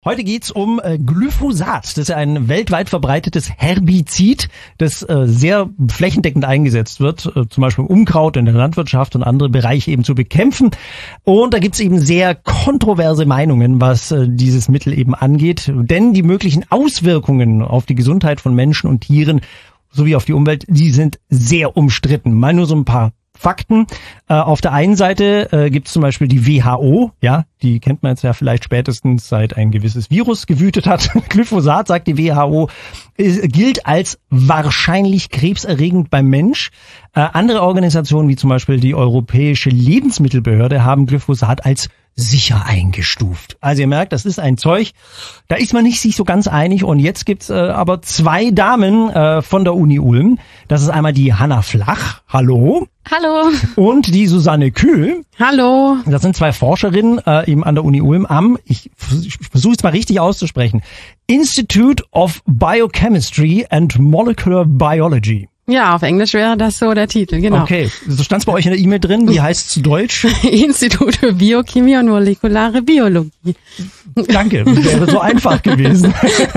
Heute geht's um Glyphosat. Das ist ja ein weltweit verbreitetes Herbizid, das sehr flächendeckend eingesetzt wird, zum Beispiel um Unkraut in der Landwirtschaft und andere Bereiche eben zu bekämpfen. Und da gibt's eben sehr kontroverse Meinungen, was dieses Mittel eben angeht. Denn die möglichen Auswirkungen auf die Gesundheit von Menschen und Tieren sowie auf die Umwelt, die sind sehr umstritten. Mal nur so ein paar Fakten. Auf der einen Seite gibt es zum Beispiel die WHO, ja, die kennt man jetzt ja vielleicht spätestens seit ein gewisses Virus gewütet hat. Glyphosat, sagt die WHO, gilt als wahrscheinlich krebserregend beim Mensch. Andere Organisationen wie zum Beispiel die Europäische Lebensmittelbehörde haben Glyphosat als sicher eingestuft. Also ihr merkt, das ist ein Zeug, da ist man nicht sich so ganz einig. Und jetzt gibt's aber zwei Damen von der Uni Ulm. Das ist einmal die Hanna Flach. Hallo. Hallo. Und die Susanne Kühl. Hallo. Das sind zwei Forscherinnen eben an der Uni Ulm am, ich versuche es mal richtig auszusprechen, Institute of Biochemistry and Molecular Biology. Ja, auf Englisch wäre das so der Titel, genau. Okay, so stand's bei euch in der E-Mail drin. Wie heißt es zu Deutsch? Institut für Biochemie und molekulare Biologie. Danke, wäre so einfach gewesen.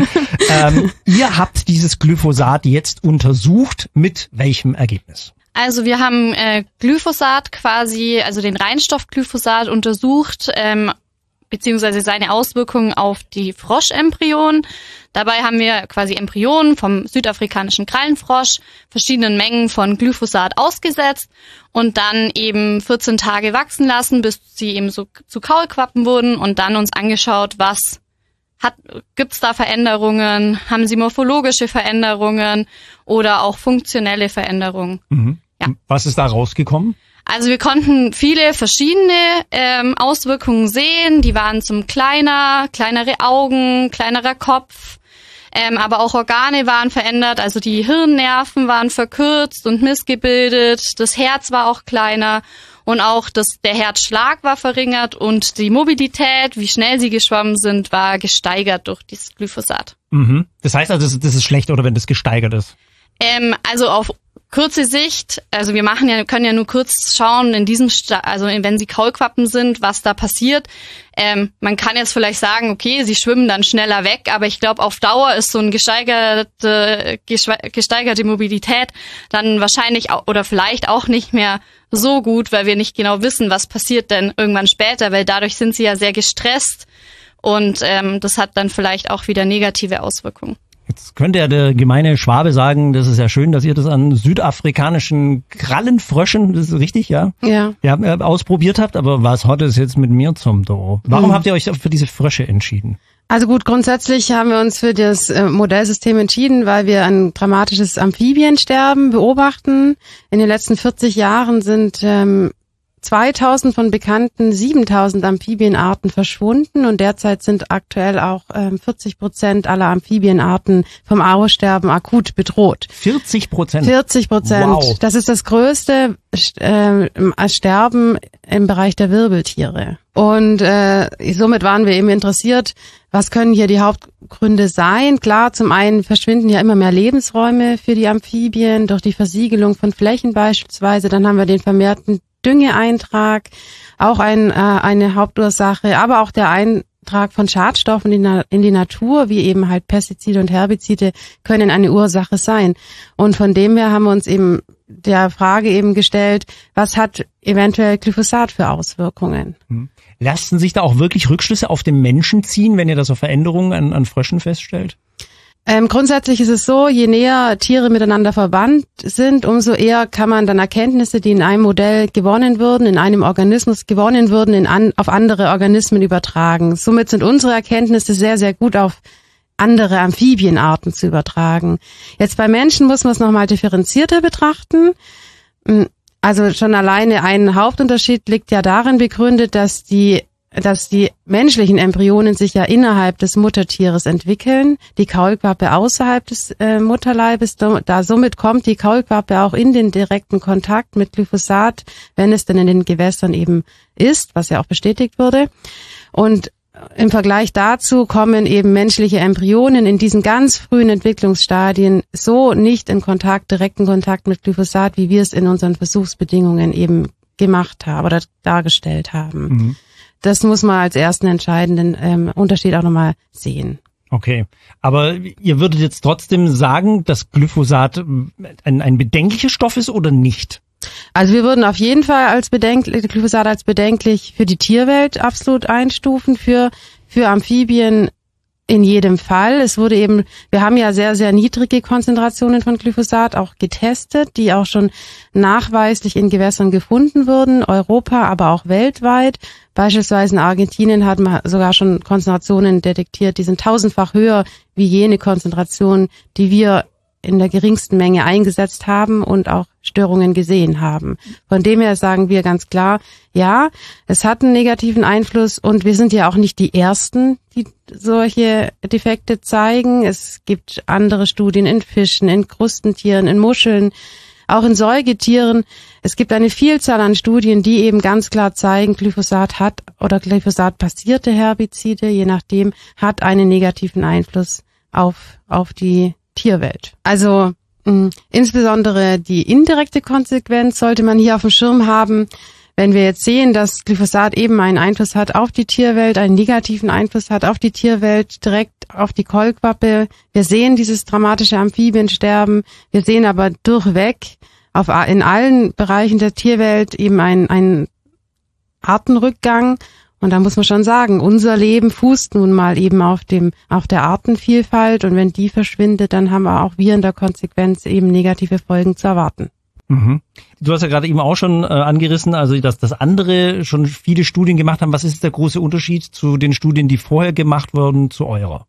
Ihr habt dieses Glyphosat jetzt untersucht. Mit welchem Ergebnis? Also wir haben Glyphosat quasi, also den Reinstoff Glyphosat untersucht, beziehungsweise seine Auswirkungen auf die Froschembryonen. Dabei haben wir quasi Embryonen vom südafrikanischen Krallenfrosch verschiedenen Mengen von Glyphosat ausgesetzt und dann eben 14 Tage wachsen lassen, bis sie eben so zu Kaulquappen wurden und dann uns angeschaut, gibt's da Veränderungen, haben sie morphologische Veränderungen oder auch funktionelle Veränderungen. Mhm. Ja. Was ist da rausgekommen? Also wir konnten viele verschiedene Auswirkungen sehen. Die waren zum kleinere Augen, kleinerer Kopf, aber auch Organe waren verändert. Also die Hirnnerven waren verkürzt und missgebildet. Das Herz war auch kleiner und auch der Herzschlag war verringert und die Mobilität, wie schnell sie geschwommen sind, war gesteigert durch dieses Glyphosat. Mhm. Das heißt also, das ist schlecht, oder wenn das gesteigert ist? Also auf kurze Sicht, also wir können ja nur kurz schauen wenn sie Kaulquappen sind, was da passiert. Man kann jetzt vielleicht sagen, okay, sie schwimmen dann schneller weg, aber ich glaube, auf Dauer ist so eine gesteigerte Mobilität dann wahrscheinlich oder vielleicht auch nicht mehr so gut, weil wir nicht genau wissen, was passiert denn irgendwann später, weil dadurch sind sie ja sehr gestresst und das hat dann vielleicht auch wieder negative Auswirkungen. Jetzt könnte ja der gemeine Schwabe sagen, das ist ja schön, dass ihr das an südafrikanischen Krallenfröschen, das ist richtig, ja? Ja. Ausprobiert habt, aber was hat es jetzt mit mir zum Do? Warum habt ihr euch für diese Frösche entschieden? Also gut, grundsätzlich haben wir uns für das Modellsystem entschieden, weil wir ein dramatisches Amphibiensterben beobachten. In den letzten 40 Jahren sind 2000 von bekannten 7000 Amphibienarten verschwunden und derzeit sind aktuell auch 40% aller Amphibienarten vom Aussterben akut bedroht. 40%? 40%. Wow. Das ist das größte Sterben im Bereich der Wirbeltiere. Und somit waren wir eben interessiert, was können hier die Hauptgründe sein? Klar, zum einen verschwinden ja immer mehr Lebensräume für die Amphibien durch die Versiegelung von Flächen beispielsweise. Dann haben wir den vermehrten Düngeeintrag, auch eine Hauptursache, aber auch der Eintrag von Schadstoffen in die Natur, wie eben halt Pestizide und Herbizide, können eine Ursache sein. Und von dem her haben wir uns eben der Frage eben gestellt, was hat eventuell Glyphosat für Auswirkungen? Lassen sich da auch wirklich Rückschlüsse auf den Menschen ziehen, wenn ihr da so Veränderungen an Fröschen feststellt? Grundsätzlich ist es so, je näher Tiere miteinander verwandt sind, umso eher kann man dann Erkenntnisse, die in einem Modell gewonnen würden, in einem Organismus gewonnen würden, auf andere Organismen übertragen. Somit sind unsere Erkenntnisse sehr, sehr gut auf andere Amphibienarten zu übertragen. Jetzt bei Menschen muss man es nochmal differenzierter betrachten. Also schon alleine ein Hauptunterschied liegt ja darin begründet, dass die menschlichen Embryonen sich ja innerhalb des Muttertieres entwickeln, die Kaulquappe außerhalb des Mutterleibes. Somit kommt die Kaulquappe auch in den direkten Kontakt mit Glyphosat, wenn es denn in den Gewässern eben ist, was ja auch bestätigt wurde. Und im Vergleich dazu kommen eben menschliche Embryonen in diesen ganz frühen Entwicklungsstadien so nicht in direkten Kontakt mit Glyphosat, wie wir es in unseren Versuchsbedingungen eben gemacht haben oder dargestellt haben. das muss man als ersten entscheidenden Unterschied auch nochmal sehen. Okay, aber ihr würdet jetzt trotzdem sagen, dass Glyphosat ein bedenklicher Stoff ist oder nicht? Also wir würden auf jeden Fall Glyphosat als bedenklich für die Tierwelt absolut einstufen, für Amphibien in jedem Fall. Wir haben ja sehr, sehr niedrige Konzentrationen von Glyphosat auch getestet, die auch schon nachweislich in Gewässern gefunden wurden, Europa, aber auch weltweit. Beispielsweise in Argentinien hat man sogar schon Konzentrationen detektiert, die sind 1000-fach höher wie jene Konzentration, die wir in der geringsten Menge eingesetzt haben und auch Störungen gesehen haben. Von dem her sagen wir ganz klar, ja, es hat einen negativen Einfluss und wir sind ja auch nicht die Ersten, die solche Defekte zeigen. Es gibt andere Studien in Fischen, in Krustentieren, in Muscheln, auch in Säugetieren. Es gibt eine Vielzahl an Studien, die eben ganz klar zeigen, Glyphosat hat oder Glyphosat-basierte Herbizide, je nachdem, hat einen negativen Einfluss auf die Tierwelt. Also insbesondere die indirekte Konsequenz sollte man hier auf dem Schirm haben. Wenn wir jetzt sehen, dass Glyphosat eben einen Einfluss hat auf die Tierwelt, einen negativen Einfluss hat auf die Tierwelt, direkt auf die Kaulquappe. Wir sehen dieses dramatische Amphibiensterben. Wir sehen aber durchweg in allen Bereichen der Tierwelt eben einen Artenrückgang. Und da muss man schon sagen, unser Leben fußt nun mal eben auf der Artenvielfalt. Und wenn die verschwindet, dann haben auch wir in der Konsequenz eben negative Folgen zu erwarten. Mhm. Du hast ja gerade eben auch schon angerissen, also dass andere schon viele Studien gemacht haben. Was ist der große Unterschied zu den Studien, die vorher gemacht wurden, zu eurer?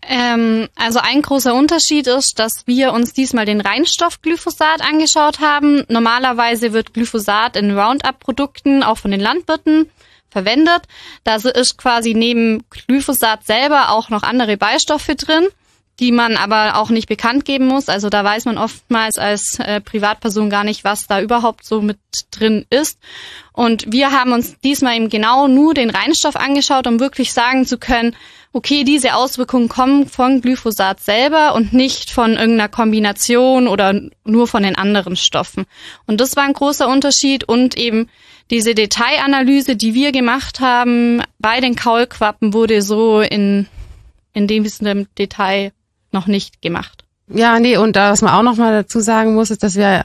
Also ein großer Unterschied ist, dass wir uns diesmal den Reinstoff Glyphosat angeschaut haben. Normalerweise wird Glyphosat in Roundup-Produkten auch von den Landwirten verwendet. Da ist quasi neben Glyphosat selber auch noch andere Beistoffe drin, die man aber auch nicht bekannt geben muss. Also da weiß man oftmals als Privatperson gar nicht, was da überhaupt so mit drin ist. Und wir haben uns diesmal eben genau nur den Reinstoff angeschaut, um wirklich sagen zu können, okay, diese Auswirkungen kommen von Glyphosat selber und nicht von irgendeiner Kombination oder nur von den anderen Stoffen. Und das war ein großer Unterschied und eben diese Detailanalyse, die wir gemacht haben bei den Kaulquappen, wurde so in dem Detail noch nicht gemacht. Ja, nee, und was man auch noch mal dazu sagen muss, ist, dass wir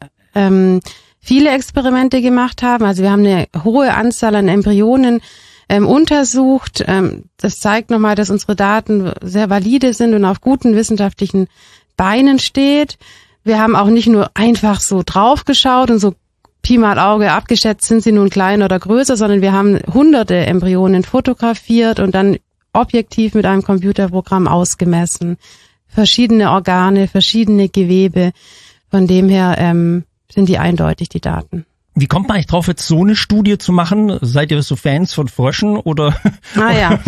viele Experimente gemacht haben. Also wir haben eine hohe Anzahl an Embryonen untersucht. Das zeigt nochmal, dass unsere Daten sehr valide sind und auf guten wissenschaftlichen Beinen steht. Wir haben auch nicht nur einfach so draufgeschaut und so Pi mal Auge abgeschätzt, sind sie nun klein oder größer, sondern wir haben hunderte Embryonen fotografiert und dann objektiv mit einem Computerprogramm ausgemessen. Verschiedene Organe, verschiedene Gewebe. Von dem her sind die eindeutig, die Daten. Wie kommt man eigentlich drauf, jetzt so eine Studie zu machen? Seid ihr so Fans von Fröschen oder? Ah ja.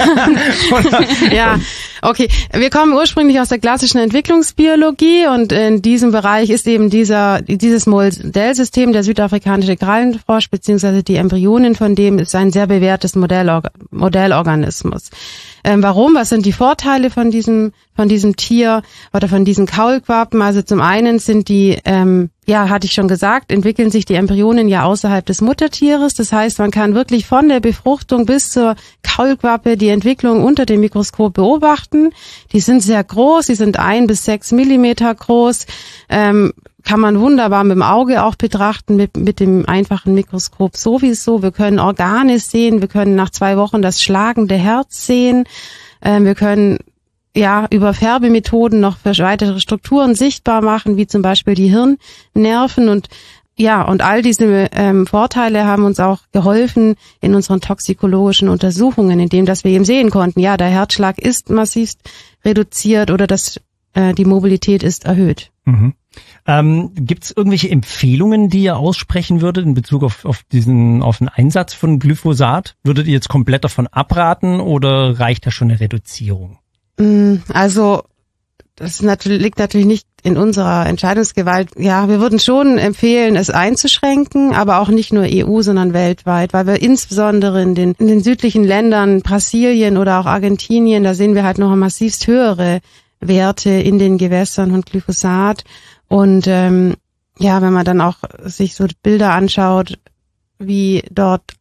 Ja, okay. Wir kommen ursprünglich aus der klassischen Entwicklungsbiologie und in diesem Bereich ist eben dieses Modellsystem, der südafrikanische Krallenfrosch beziehungsweise die Embryonen von dem ist ein sehr bewährtes Modellorganismus. Warum? Was sind die Vorteile von diesem Tier oder von diesen Kaulquappen? Also zum einen sind die, hatte ich schon gesagt, entwickeln sich die Embryonen ja außerhalb des Muttertieres. Das heißt, man kann wirklich von der Befruchtung bis zur Kaulquappe die Entwicklung unter dem Mikroskop beobachten. Die sind sehr groß, die sind 1 bis 6 Millimeter groß. Kann man wunderbar mit dem Auge auch betrachten, mit dem einfachen Mikroskop sowieso. Wir können Organe sehen, wir können nach 2 Wochen das schlagende Herz sehen. Wir können über Färbemethoden noch weitere Strukturen sichtbar machen, wie zum Beispiel die Hirnnerven und all diese Vorteile haben uns auch geholfen in unseren toxikologischen Untersuchungen, indem dass wir eben sehen konnten, der Herzschlag ist massivst reduziert oder die Mobilität ist erhöht. Mhm. Gibt es irgendwelche Empfehlungen, die ihr aussprechen würdet in Bezug auf den Einsatz von Glyphosat? Würdet ihr jetzt komplett davon abraten oder reicht da schon eine Reduzierung? Also das liegt natürlich nicht in unserer Entscheidungsgewalt. Ja, wir würden schon empfehlen, es einzuschränken, aber auch nicht nur EU, sondern weltweit, weil wir insbesondere in den südlichen Ländern, Brasilien oder auch Argentinien, da sehen wir halt noch massivst höhere Werte in den Gewässern von Glyphosat. Und wenn man dann auch sich so Bilder anschaut, wie dort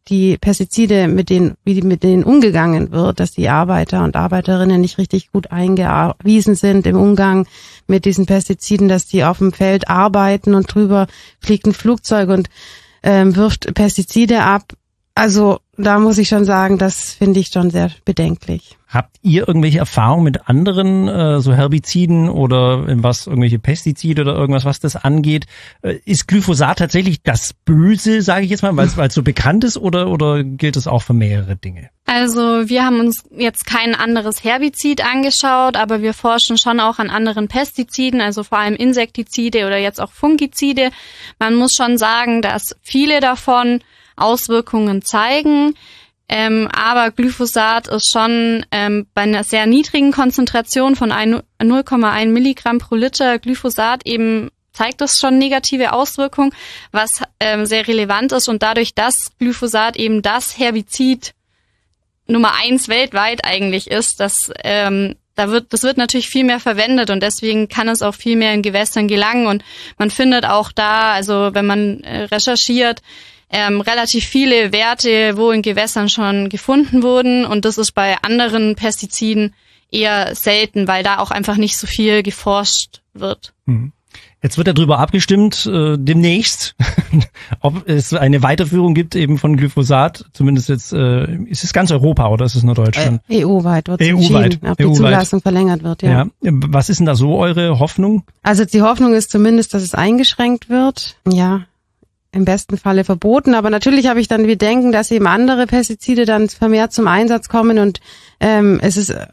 die Pestizide, wie mit denen umgegangen wird, dass die Arbeiter und Arbeiterinnen nicht richtig gut eingewiesen sind im Umgang mit diesen Pestiziden, dass die auf dem Feld arbeiten und drüber fliegt ein Flugzeug und wirft Pestizide ab. Also da muss ich schon sagen, das finde ich schon sehr bedenklich. Habt ihr irgendwelche Erfahrungen mit anderen so Herbiziden oder irgendwelche Pestizide oder irgendwas, was das angeht? Ist Glyphosat tatsächlich das Böse, sage ich jetzt mal, weil es so bekannt ist, oder gilt es auch für mehrere Dinge? Also wir haben uns jetzt kein anderes Herbizid angeschaut, aber wir forschen schon auch an anderen Pestiziden, also vor allem Insektizide oder jetzt auch Fungizide. Man muss schon sagen, dass viele davon Auswirkungen zeigen, aber Glyphosat ist schon bei einer sehr niedrigen Konzentration von 0,1 Milligramm pro Liter Glyphosat eben zeigt das schon negative Auswirkungen, was sehr relevant ist, und dadurch, dass Glyphosat eben das Herbizid Nummer 1 weltweit eigentlich ist, das wird natürlich viel mehr verwendet und deswegen kann es auch viel mehr in Gewässern gelangen, und man findet auch da, also wenn man recherchiert, relativ viele Werte, wo in Gewässern schon gefunden wurden, und das ist bei anderen Pestiziden eher selten, weil da auch einfach nicht so viel geforscht wird. Jetzt wird darüber abgestimmt, demnächst, ob es eine Weiterführung gibt eben von Glyphosat, zumindest jetzt, ist es ganz Europa oder ist es nur Deutschland? EU-weit wird entschieden, ob die Zulassung verlängert wird, ja. Was ist denn da so eure Hoffnung? Also die Hoffnung ist zumindest, dass es eingeschränkt wird, ja. Im besten Falle verboten, aber natürlich habe ich dann Bedenken, dass eben andere Pestizide dann vermehrt zum Einsatz kommen, und es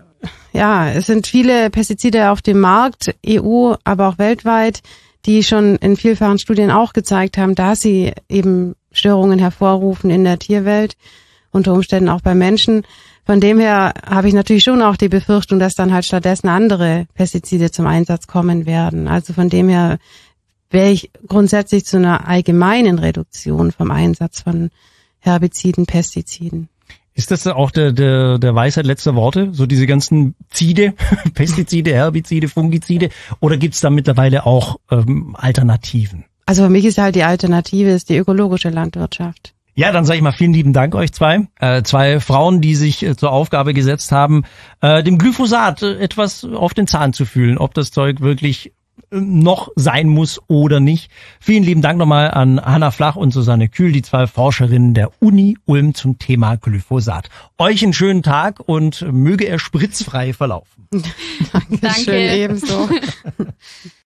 sind viele Pestizide auf dem Markt, EU, aber auch weltweit, die schon in vielfachen Studien auch gezeigt haben, dass sie eben Störungen hervorrufen in der Tierwelt, unter Umständen auch bei Menschen. Von dem her habe ich natürlich schon auch die Befürchtung, dass dann halt stattdessen andere Pestizide zum Einsatz kommen werden. Also von dem her wäre ich grundsätzlich zu einer allgemeinen Reduktion vom Einsatz von Herbiziden, Pestiziden. Ist das auch der Weisheit letzter Worte? So diese ganzen Zide, Pestizide, Herbizide, Fungizide, oder gibt's da mittlerweile auch Alternativen? Also für mich ist halt die Alternative ist die ökologische Landwirtschaft. Ja, dann sage ich mal vielen lieben Dank euch zwei. Zwei Frauen, die sich zur Aufgabe gesetzt haben, dem Glyphosat etwas auf den Zahn zu fühlen, ob das Zeug wirklich noch sein muss oder nicht. Vielen lieben Dank nochmal an Hanna Flach und Susanne Kühl, die zwei Forscherinnen der Uni Ulm zum Thema Glyphosat. Euch einen schönen Tag und möge er spritzfrei verlaufen. Dankeschön, ebenso.